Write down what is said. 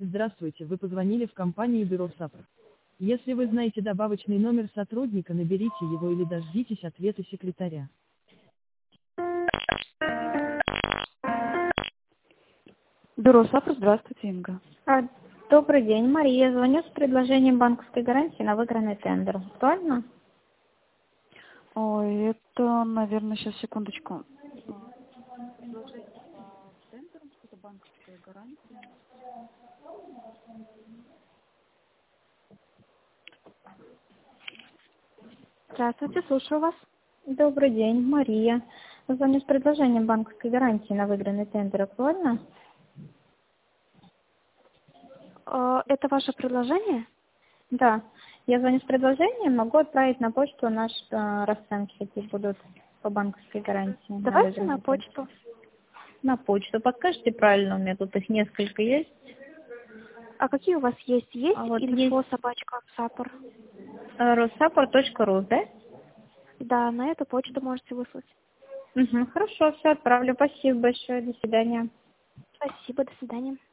Здравствуйте, вы позвонили в компанию Бюро САПР. Если вы знаете добавочный номер сотрудника, наберите его или дождитесь ответа секретаря. Бюро САПР, здравствуйте, Инга. Добрый день, Мария. Звоню с предложением банковской гарантии на выигранный тендер. Актуально? Ой, это, наверное, сейчас, секундочку. Тендер, это банковская гарантия. Здравствуйте, слушаю вас. Добрый день, Мария. Звоню с предложением банковской гарантии на выигранный тендер. Актуально? Это ваше предложение? Да. Я звоню с предложением, могу отправить на почту наши расценки, какие будут по банковской гарантии. Давайте на почту. На почту. Подскажите правильно, у меня тут их несколько есть. А какие у вас есть? Есть Вот info@sapor? Rossapor.ru, да? Да, на эту почту можете выслать. Угу, хорошо, все отправлю. Спасибо большое. До свидания. Спасибо, до свидания.